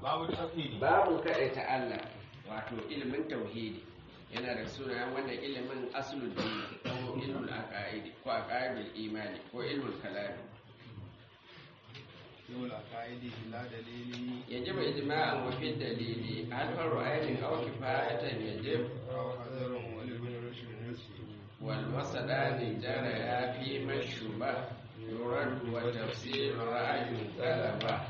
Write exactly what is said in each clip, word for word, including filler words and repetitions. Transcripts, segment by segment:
babu tauhidi babu kaɗaita Allah wato ilimin tauhidi yana da sunayen wannan ilimin aslul din ko ilmul aqaidi ko aqaidul imani ko ilmul kalami yawul aqaidi ila dalili yajibu ijma'an wa fi dalili hal faru ainin aw kifayatan yajib aw hadarun wal ibn rushd nafsi wal wasadani jara ya fi mashuba yurad wa tafsir ra'ayun talaba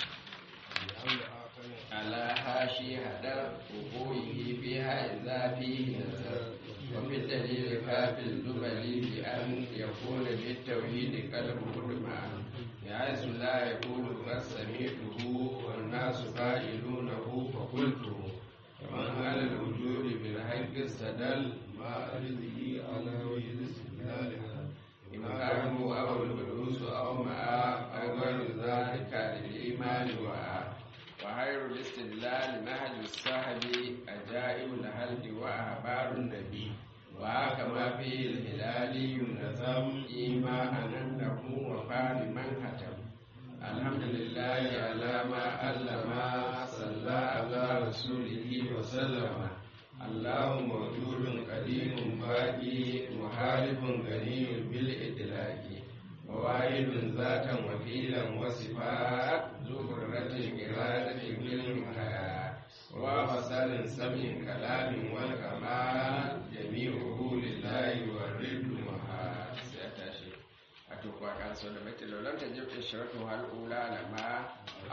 على هاشي هدر وقوله بها إذا فيه نزل وفي الدليل فافي الزبلي بأن يكون بالتوحيد قلب معا بحيث لا يقول قد سمعته والناس قائلونه فقلته ومن على الوجود بالحق استدل ما أرضه على وجه الاستدلال إن كانوا أو البلوس أو معا أو غير ذلك للإيمان وعا وخير الاستدلال نهج الصحب أجائب الهلد وأخبار النبي وكما فيه الهلالي النظام إيماء أنه وفى لمن هتم الحمد لله على ما علم صلى على رسوله وسلم الله موجود قديم باقي محارب غني بالإدلاك وواحد ذاتا وفيلا وصفات ذو قدرة إرادة بالمحيا وفصل سمع كلام والكمال جميعه لله والرد محال سيأتاشي أتوقع كان سودة لو لم تجب إشرته الأولى لما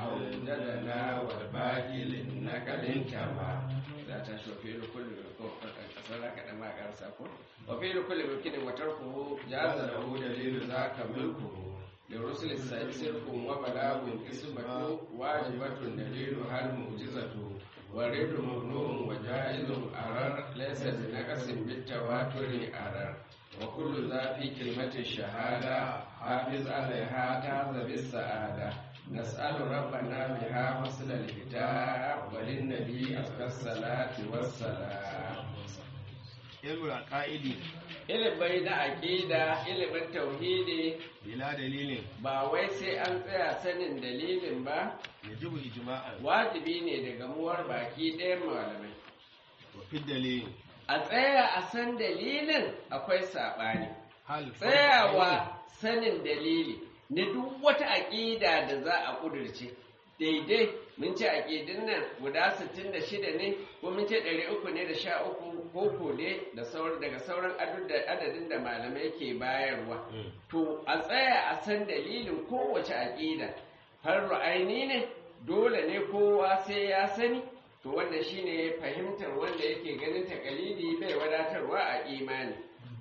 أوجدنا والباقي للنكل انتما ذات شوفير كل أصلا كما قال ساكو وفي كل ممكن وتركه جاز له دليل ذاك ملكه للرسل سرق وبلاغ قسمة واجبة دليلها المعجزة والرد ممنوع وجائز أرر ليس بنقص بالتواتر أرر وكل ذا في كلمة الشهادة حافظ عليها تعز بالسعادة نسأل ربنا بها فصل الكتاب وللنبي أفضل الصلاة والسلام ilmul aqaidi ilimin na aƙida ilimin tauhidi bila dalilin ba wai sai an tsaya sanin dalilin ba yajibu ijma'an wajibi ne da gamuwar baki ɗayan malamai wa fi dalil a tsaya a san dalilin akwai saɓani hal tsayawa sanin dalili na duk wata aƙida da za a ƙudurce daidai mun ce aƙidin nan guda sittin da shida ne ko mun ce ɗari uku ne da sha uku ko ne da sauran daga sauran adadin da malamai ke bayarwa to a tsaya a san dalilin kowace aƙida har ra'aini ne dole ne kowa sai ya sani to wanda shine fahimtar wanda yake ganin takalidi bai wadatarwa a imani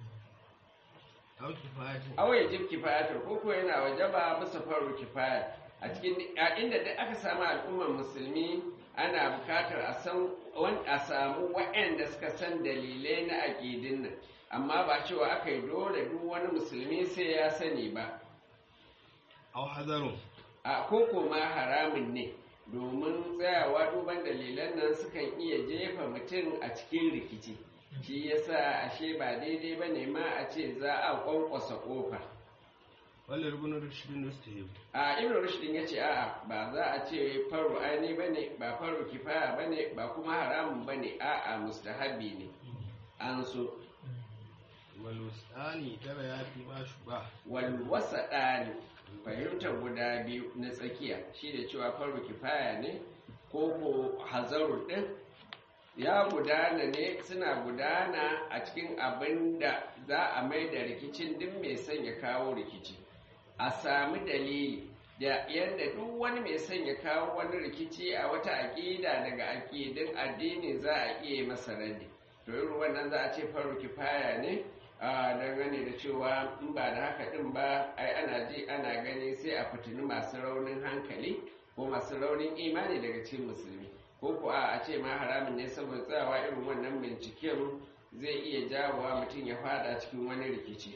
aw yajib kifayatar ko ko yana wajaba bisa faru kifaya a cikin inda duk aka samu al'ummar musulmi ana bukatar a san a samu waɗanda suka san dalilai na aƙidin nan amma ba cewa aka yi dole duk wani musulmi sai ya sani ba aw hadarun a koko ma haramun ne domin tsayawa duban dalilan nan sukan iya jefa mutum a cikin rikici shi yasa ashe ba daidai ba ne ma a ce za a kwankwasa ƙofa wallar ibn rushd nustahib a ibn rushd yace a'a ba za a ce faru aini bane ba faru kifaya bane ba kuma haramun bane a'a mustahabi ne an so wal wasani tara ya fi ma shuba wal wasadani fahimtar guda biyu na tsakiya shi da cewa faru kifaya ne ko ko hazaru din ya gudana ne suna gudana a cikin abin da za a mai da rikicin duk mai son ya kawo rikici a sami dalili da yadda duk wani mai son ya kawo wani rikici a wata aƙida daga aƙidin addini za a iya masa raddi to irin wannan za a ce faru kifaya ne a dangane da cewa in ba da haka din ba ai ana ji ana gani sai a fitini masu raunin hankali ko masu raunin imani daga cikin musulmi ko ko a ce ma haramun ne saboda tsayawa irin wannan binciken zai iya jawowa mutum ya fada cikin wani rikici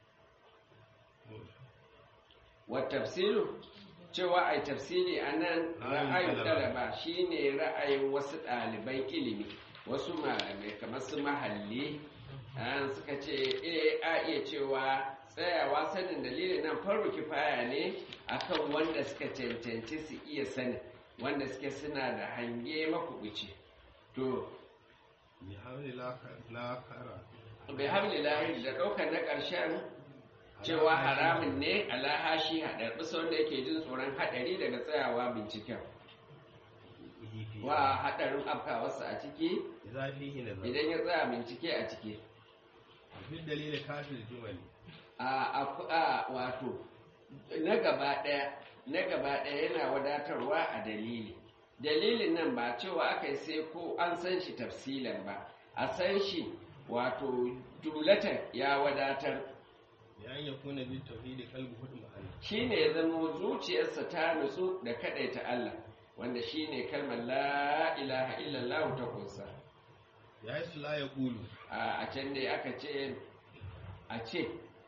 wa tafsiru cewa ai tafsiri anan ra'ayin talaba shine ra'ayin wasu ɗaliban ilimi wasu malamai kamar su mahalli an suka ce eh a iya cewa tsayawa sanin dalilin nan faru kifaya ne akan wanda suka cancanci su iya sanin wanda suke suna da hange makubuci to bi hamli la la kara bai hamli lahiri da ɗaukar na ƙarshen cewa haramun ne alahashi haɗar bisa wanda yake jin tsoron haɗari daga tsayawa binciken wa haɗarin afkawarsa a ciki zafihi nazar idan ya tsaya bincike a ciki fi dalilin kafir jumali a a wato na gaba ɗaya na gaba ɗaya yana wadatarwa a dalili dalilin nan ba cewa aka yi sai ko an san shi tafsilan ba a san shi wato jumlatan ya wadatar ya yi kuna bi tauhidi kalbu hudu ma'ana shine ya zama zuciyarsa ta nutsu da kadaita Allah wanda shine kalmar la ilaha illallah ta kunsa ya yi sula ya kulu a can dai aka ce a ce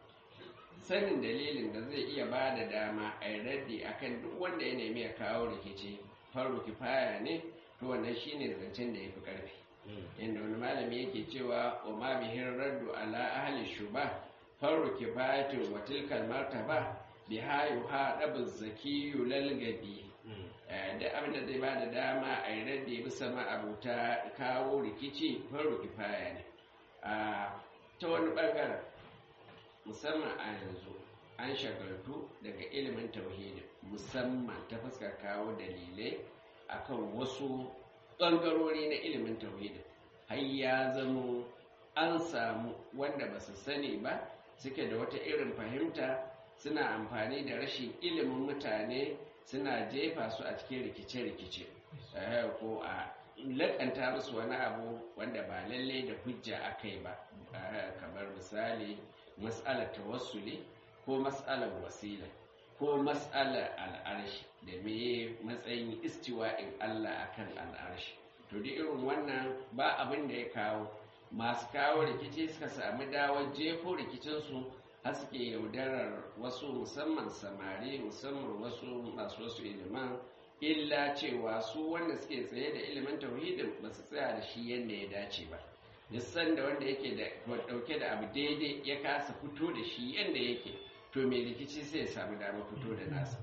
sanin dalilin da zai iya ba da dama a yi raddi akan duk wanda ya nemi ya kawo rikici faru kifaya ne to wannan shine zancen da ya fi ƙarfi inda wani malami yake cewa wa ma bihin raddu ala ahli shuba faru kifayatin wa tilkal martaba bi hayu ha dabu zakiyu lal gabi da abin da zai ba da dama a yi raddi bisa ma abuta kawo rikici faru kifaya ne a ta wani bangaren musamman a yanzu an shagaltu daga ilimin tauhidi musamman ta fuskar kawo dalilai akan wasu ɓangarori na ilimin tauhidi har ya zamo an samu wanda ba su sani ba suke da wata irin fahimta suna amfani da rashin ilimin mutane suna jefa su a cikin rikice-rikice ko a lakanta musu wani abu wanda ba lalle da hujja aka yi ba kamar misali mas'alar tawassuli ko mas'alar wasila ko mas'alar al'arshi da meye matsayin istiwa'in Allah akan al'arshi to da irin wannan ba abin da ya kawo masu kawo rikici suka samu dawar jefo rikicinsu har suke yaudarar wasu musamman samari musamman wasu masu wasu iliman illa cewa su wanda suke tsaye da ilimin tauhidin ba su tsaya da shi yadda ya dace ba nisan da wanda yake da dauke da abu daidai ya kasa fito da shi yadda yake to mai rikici sai ya samu damar fito da nasa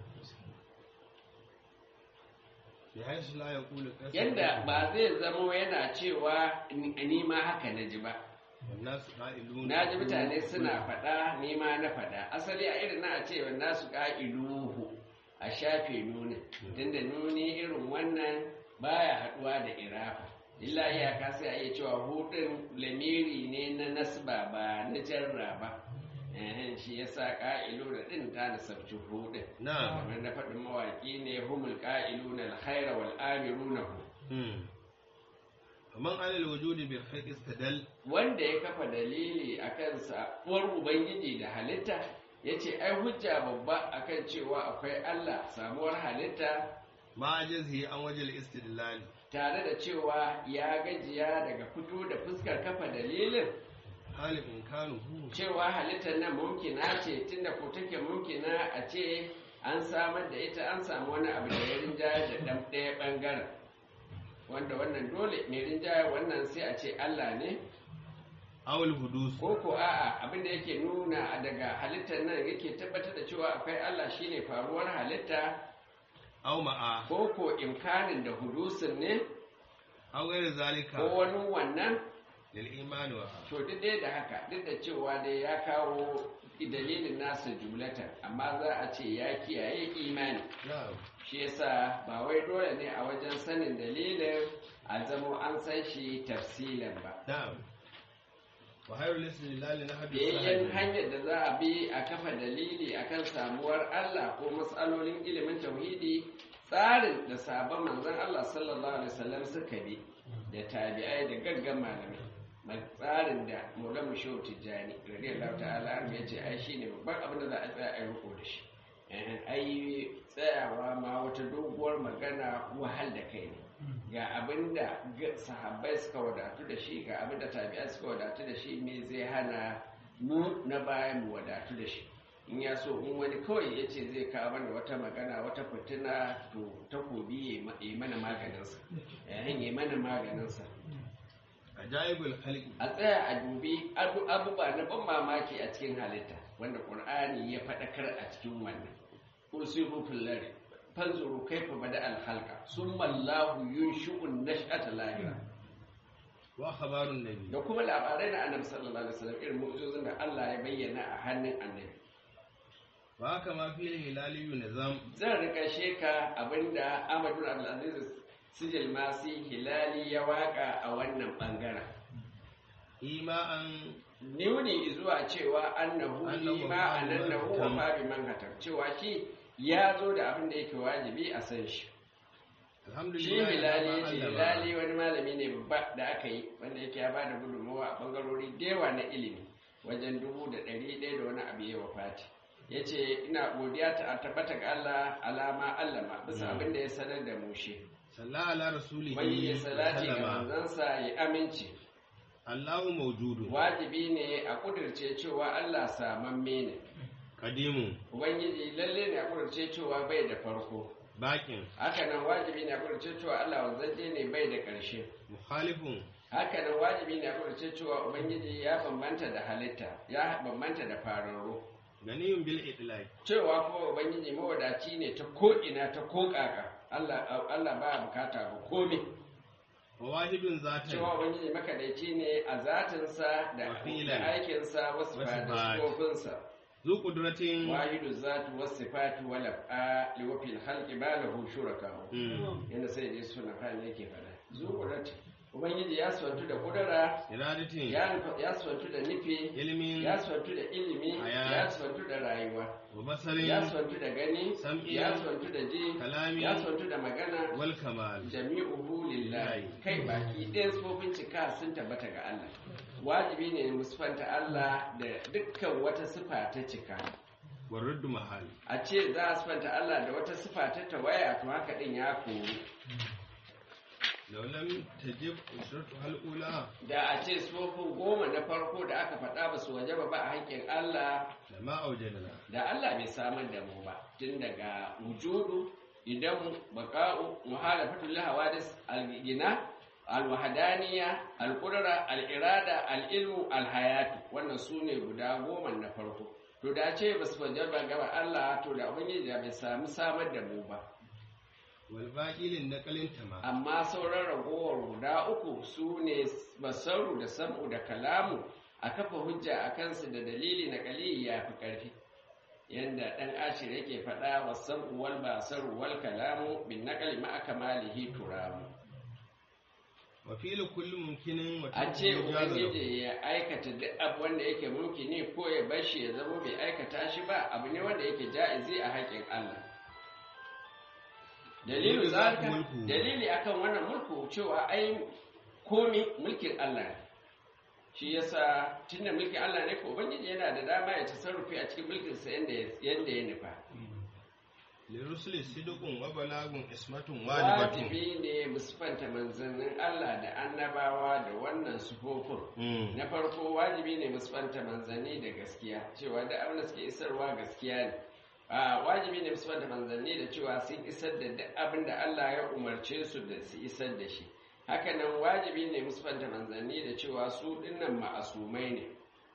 yadda ba zai zamo yana cewa ni ma haka na ji ba na ji mutane suna faɗa ni ma na faɗa asali a irin na ce wanda su ƙa'iluhu a shafe nuna tunda nuni irin wannan baya haɗuwa da irafa illa iyaka sai a iya cewa hudun lamiri ne na nasba ba na jarra ba shi ya sa ƙa'ilu da ɗin ta nasabci hudun kamar na faɗin mawaƙi ne humul ƙa'ilu na alkhaira wal amiru na hu man alal wujudi bil khalq istadal wanda ya kafa dalili akan sabuwar ubangiji da halitta yace ai hujja babba akan cewa akwai Allah samuwar halitta ma ajizi an wajil istidlal tare da cewa ya gajiya daga fito da fuskar kafa dalilin halin kanu cewa halittar nan mumkina ce tunda ko take mumkina a ce an samar da ita an samu wani abu da ya rinjaye da dan ɗaya bangaren wanda wannan dole mai rinjaye wannan sai a ce Allah ne awul hudus ko ko a'a abinda yake nuna daga halittar nan yake tabbatar da cewa akwai Allah shine faruwar halitta aw ma'a ko ko imkanin da hudusin ne aw ghairi zalika ko wani wannan lil imani wa to duk dai da haka duk da cewa dai ya kawo dalilin nasa jumlatan amma za a ce ya kiyaye imani shi yasa ba wai dole ne a wajen sanin dalilin a zamo an san shi tafsilan ba na'am wa hayrul istidlal na hadith yayin hanyar da za a bi a kafa dalili akan samuwar Allah ko matsalolin ilimin tauhidi tsarin da sabon manzon Allah sallallahu alaihi wasallam suka bi da tabi'ai da gaggan malamai tsarin da Maulana Shehu Tijjani radiyallahu ta'ala ya ce ai shine babban abin da za a tsaya a riko da shi ai tsayawa ma wata doguwar magana wahal da kai ne ga abin da sahabbai suka wadatu da shi ga abin da tabi'ai suka wadatu da shi me zai hana mu na bayan mu wadatu da shi in ya so in wani kawai ya ce zai kawo mana wata magana wata fitina to takobi ya yi mana maganinsa yayin ya mana maganinsa ajaibul khalqi a tsaya a dubi abubuwa na ban mamaki a cikin halitta wanda qur'ani ya faɗakar a cikin wannan usibu fillari fanzuru kaifa bada al-khalqa summa Allahu yunshi'u an-nash'ata al-akhirah wa khabarun nabi da kuma labarai na annabi sallallahu alaihi wasallam irin mu'jizozin da Allah ya bayyana a hannun annabi wa kama fil hilali nizam zan rika sheka abinda Ahmadu Abdul Aziz Sijil Masi Hilali ya waka a wannan bangaren ima'an nuni zuwa cewa annahu Annahu ima annahu wa ma bi manhatar cewa shi ya zo da abin da yake wajibi a san shi shi alhamdulillah Hilali ya ce Hilali wani malami ne babba da aka yi wanda yake ya bada gudunmawa a bangarori da yawa na ilimi wajen dubu da ɗari ɗaya da wani abu ya wafati ya ce ina godiya ta tabbata ga Allah alama allama bisa abin da ya sanar da mu shi sallallahu ala rasulihi wani ya salati ga sallama. manzansa ya aminci Allahu mawjudun wajibi ne a kudirce cewa Allah samamme ne qadimun ubangiji lalle ne a kudirce cewa bai da farko baqin haka nan wajibi ne a kudirce cewa Allah wanzaje ne bai da ƙarshe mukhalifun haka nan wajibi ne a kudirce cewa ubangiji ya bambanta da halitta ya bambanta da fararru ganiyun bil idlaq cewa kuma ubangiji mawadaci ne ta ko'ina ta kokaka Allah Allah ba bukata ba komai wa wahidun zatan cewa ubangiji makadaici ne a zatinsa da Wa fi'lan. da aikinsa wasu Wa da sifat. sifofinsa zu qudratin wahidu zatu wasu sifatu wal af'ali wa fil khalqi balahu shuraka Mm. yanda sai dai suna fani yake fada zuqurati ubangiji ya swantu da kudura iradatin ya nufa- ya swantu da nufi ilmin ya swantu da ilimi Haya. ya swantu da rayuwa wa basarin ya swantu da gani Sam'i. ya swantu da ji Kalami. ya swantu da magana wal kamal jami'uhu lillahi kai baki ɗaya sifofin cika sun tabbata ga Allah wajibi ne mu sifanta Allah da dukkan wata sifa ta cika wa rudd mahal a ce za a sifanta Allah da wata sifa ta tawaya to haka din ya koyi law lam tajib usratu hal ula da a ce sifofin goma na farko da aka faɗa ba su wajaba ba a haƙƙin Allah lama aujadna da Allah bai samar da mu ba tun daga wujudu idan baka'u muhalafatul hawadis al-gina al-wahdaniyya al-qudra al-irada al-ilmu al-hayatu wannan sune guda goma na farko to da ce ba su wajaba gaba Allah to da ubangiji da bai samu samar da mu ba wal baqilin naqalin tama amma sauran ragowar guda uku sune basaru da sam'u da kalamu a kafa hujja a kansu da dalili na kali ya fi ƙarfi yanda ɗan ashir yake faɗa wa sam'u wal basaru wal kalamu bin naqali ma akmalihi turamu wa fi'lu kulli mumkinin wa a ce ubangiji ya aikata duk abu wanda yake mumkini ko ya bashi ya zama bai aikata shi ba abu ne wanda yake ja'izi a haƙƙin Allah dalilu zalika mulku. dalili akan wannan mulku cewa ai komi mulkin Allah ne shi yasa tunda mulkin Allah ne ko ubangiji yana da dama ya tasarrufi a cikin mulkin sa yanda yanda ya nufa lirusuli sidqun wa balagun ismatun wajibatun wajibi ne musfanta manzannin Allah da annabawa da wannan sufofin Mm. na farko wajibi ne musfanta manzanni da gaskiya cewa da abin da suke isarwa gaskiya ne a wajibi ne musfanta manzanni da cewa sun isar da duk abin da Allah ya umarce su da su isar da shi hakanan wajibi ne musfanta manzanni da cewa su dinnan ma'asumai ne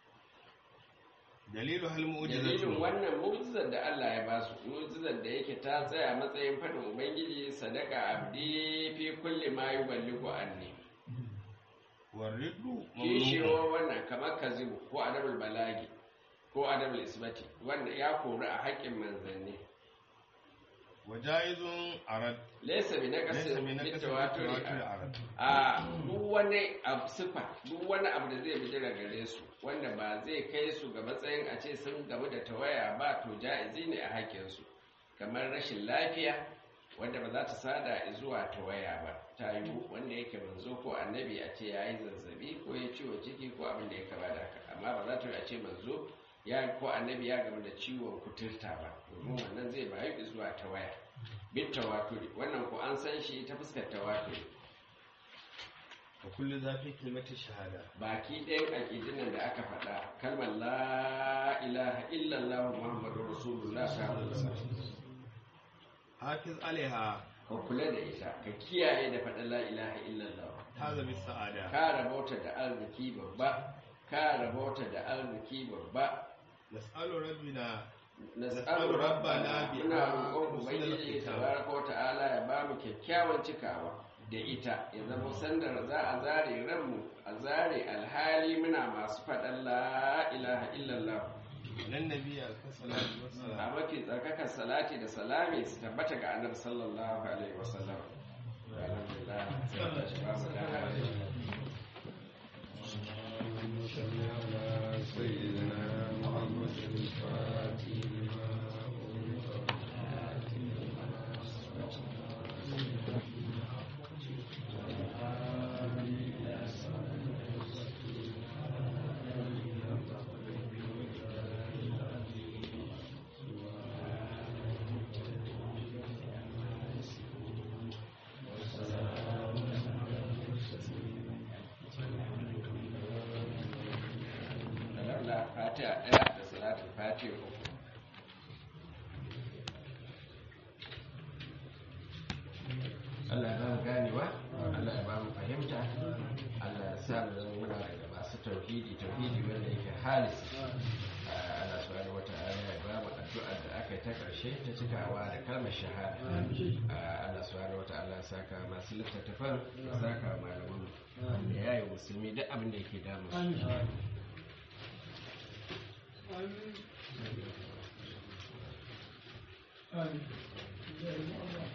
dalilu hal dalilin mu'jizatu wannan mu'jizar da Allah ya basu mu'jizar da yake ta tsaya matsayin fadin ubangiji sadaka abdi fi kulli ma yuballighu anni wariddu kishiyo wannan kamar kazibu ko adabul balagi ko adabul isbati wanda ya kori a haƙƙin manzanni wa jaizun arad laysa bi laysa naqsin min fi naqsi tawaturi arad a duk wani abu sifa duk wani abu da zai bijira gare su wanda ba zai kai su ga matsayin a ce sun gamu da tawaya ba to ja'izi ne a haƙƙinsu kamar rashin lafiya wanda ba za ta sada zuwa tawaya ba ta yiwu wanda yake manzo ko annabi a ce ya yi zazzabi ko ya ciwo ciki ko abin da ya kama da haka amma ba za ta yi a ce manzo ya ko annabi ya gamu da ciwon kuturta ba domin wannan zai bayu zuwa tawaya bin tawaturi wannan ko an san shi ta fuskar tawaturi wa kullu zafi kalmati shahada baki ɗayan aƙidinan da aka faɗa kalmar la ilaha illallah muhammadu rasulullah sallallahu alaihi wasallam hafiz alaiha ka kula da ita ka kiyaye da faɗin la ilaha illallah haza bis sa'ada ka rabauta da arziki babba ka rabauta da arziki babba nas'alu rabbina nas'alu rabbana muna roƙon ubangiji tabaraka wa ta'ala ya ba mu kyakkyawan cikawa da ita ya zama sandar za a zare ranmu a zare alhali muna masu faɗan la ilaha illallah nan nabi alaihi wasallam a mafi tsarkakar salati da salami su tabbata ga annabi sallallahu alaihi wasallam alhamdulillah sai ta shi ba mu da hali sayyidina muhammadin fatih fatiha ɗaya da salatul fatiha uku Allah ya ba mu ganewa Allah ya ba mu fahimta Allah ya sa mu zama muna daga masu tauhidi tauhidi wanda yake halis Allah subhanahu wata'ala ya ba mu addu'a da aka yi ta ƙarshe ta cikawa da kalmar shahada Allah subhanahu wata'ala ya saka masu littattafan ya saka malaman da yayi musulmi duk abin da yake damu su Amin. Amin.